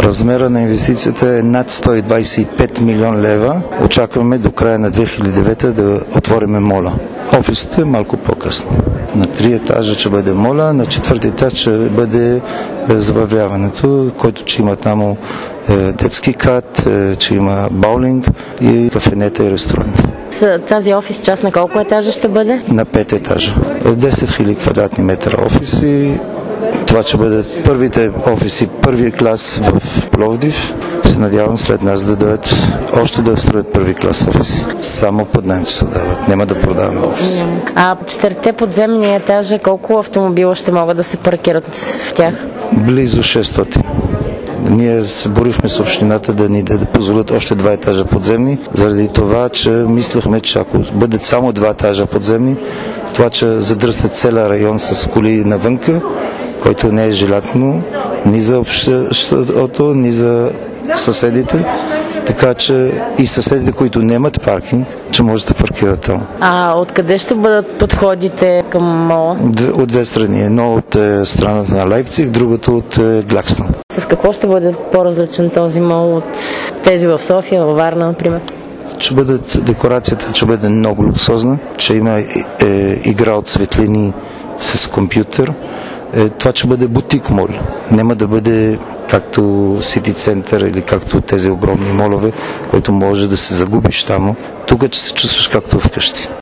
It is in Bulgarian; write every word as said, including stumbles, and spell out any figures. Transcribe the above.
Размера на инвестицията е над сто двадесет и пет милион лева. Очакваме до края на две хиляди и девета да отворим мола. Офисите малко по-късно. На три етажа ще бъде мола, на четвърти етаж ще бъде забавляването, който ще има там детски кат, че има боулинг и кафенета и ресторант. Тази офис част на колко етажа ще бъде? На пет етажа. десет хиляди квадратни метра офиси. Това ще бъдат първите офиси, първи клас в Пловдив. Се надявам след нас да дадат още да строят първи клас офиси. Само под найем се дават. Няма да продаваме офиси. А четирите подземни етажа, колко автомобила ще могат да се паркират в тях? Близо шестстотин. Ние се борихме с общината да ни да позволят още два етажа подземни, заради това, че мислехме, че ако бъдат само два етажа подземни, това, че задръстят целия район с коли навънка, който не е желателно ни за обществото, ни за съседите, така че и съседите, които нямат паркинг, че може да паркират там. А откъде ще бъдат подходите към мола? От две страни. Едно от е, страната на Лайпциг, другото от е, Глакстон. С какво ще бъде по-различен този мол от тези в София, във Варна, например? Ще бъдат, декорацията ще бъде много луксозна, че има е, е, игра от светлини с компютър. Е, това ще бъде бутик мол. Няма да бъде както Сити Център или както тези огромни молове, които може да се загубиш там. Тук ще се чувстваш както вкъщи.